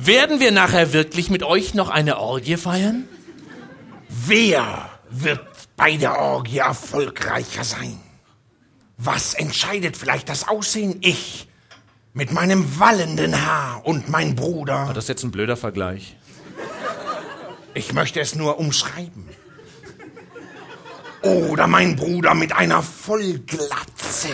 Werden wir nachher wirklich mit euch noch eine Orgie feiern? Wer wird bei der Orgie erfolgreicher sein? Was entscheidet vielleicht das Aussehen? Ich mit meinem wallenden Haar und mein Bruder. Das ist jetzt ein blöder Vergleich. Ich möchte es nur umschreiben. Oder mein Bruder mit einer Vollglatze.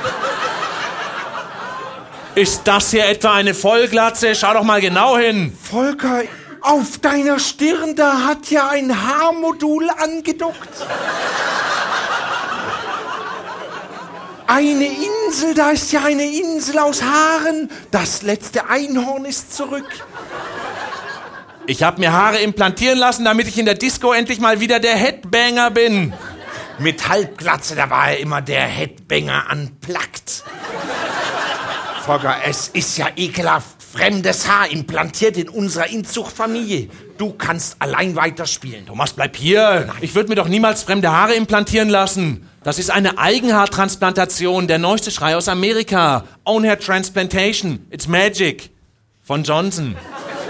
Ist das hier etwa eine Vollglatze? Schau doch mal genau hin. Volker, auf deiner Stirn, da hat ja ein Haarmodul angedockt. Eine Insel, da ist ja eine Insel aus Haaren. Das letzte Einhorn ist zurück. Ich habe mir Haare implantieren lassen, damit ich in der Disco endlich mal wieder der Headbanger bin. Mit Halbglatze, da war er immer der Headbanger unplugged. Volker, es ist ja ekelhaft. Fremdes Haar implantiert in unserer Inzuchtfamilie. Du kannst allein weiterspielen. Thomas, bleib hier. Nein. Ich würde mir doch niemals fremde Haare implantieren lassen. Das ist eine Eigenhaartransplantation, der neueste Schrei aus Amerika. Own Hair Transplantation. It's magic. Von Johnson.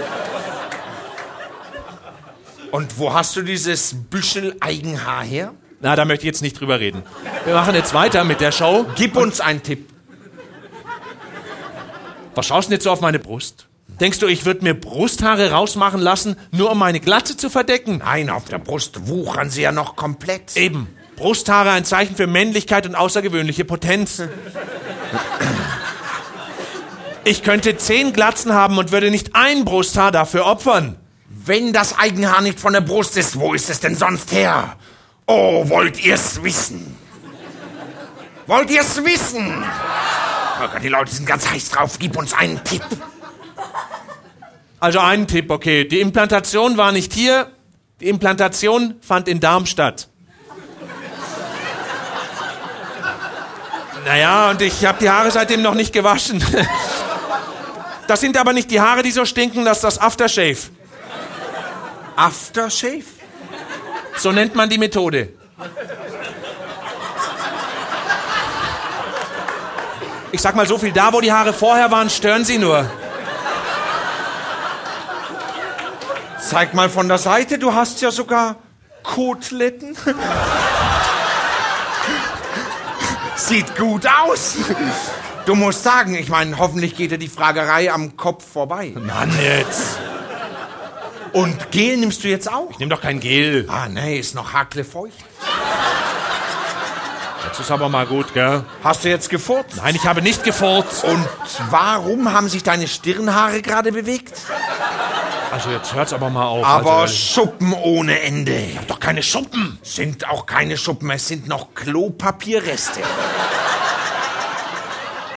Und wo hast du dieses Büschel Eigenhaar her? Na, da möchte ich jetzt nicht drüber reden. Wir machen jetzt weiter mit der Show. Gib uns einen Tipp. Was schaust du denn jetzt so auf meine Brust? Denkst du, ich würde mir Brusthaare rausmachen lassen, nur um meine Glatze zu verdecken? Nein, auf der Brust wuchern sie ja noch komplett. Eben. Brusthaare ein Zeichen für Männlichkeit und außergewöhnliche Potenz. Ich könnte 10 Glatzen haben und würde nicht ein Brusthaar dafür opfern. Wenn das Eigenhaar nicht von der Brust ist, wo ist es denn sonst her? Oh, wollt ihr's wissen? Wollt ihr's wissen? Volker, die Leute sind ganz heiß drauf. Gib uns einen Tipp. Also einen Tipp, okay. Die Implantation war nicht hier. Die Implantation fand in Darmstadt. Naja, und ich habe die Haare seitdem noch nicht gewaschen. Das sind aber nicht die Haare, die so stinken, das ist das Aftershave. Aftershave? So nennt man die Methode. Ich sag mal so viel, da wo die Haare vorher waren, stören sie nur. Zeig mal von der Seite, du hast ja sogar Koteletten. Sieht gut aus. Du musst sagen, ich meine, hoffentlich geht dir die Fragerei am Kopf vorbei. Mann, jetzt. Und Gel nimmst du jetzt auch? Ich nehm doch kein Gel. Ah, nee, ist noch hakelfeucht. Das ist aber mal gut, gell? Hast du jetzt gefurzt? Nein, ich habe nicht gefurzt. Und warum haben sich deine Stirnhaare gerade bewegt? Also jetzt hört's aber mal auf. Aber also, Schuppen ohne Ende. ich hab doch keine Schuppen. Sind auch keine Schuppen, es sind noch Klopapierreste.